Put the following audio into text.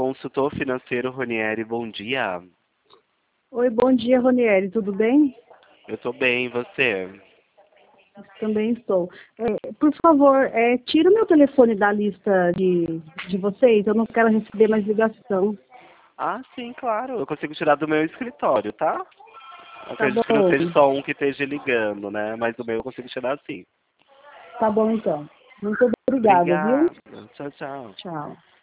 consultor financeiro Ronieri, bom dia. Oi, bom dia, Ronieri, tudo bem? Eu tô bem, e você? Também estou. Por favor, tira o meu telefone da lista de vocês, eu não quero receber mais ligação. Ah, sim, claro. Eu consigo tirar do meu escritório, tá? Tá Acredito que não bom, seja só um que esteja ligando, né? Mas o meu eu consigo tirar sim. tá bom então. Muito obrigada, viu? Obrigado. Tchau, tchau. Tchau.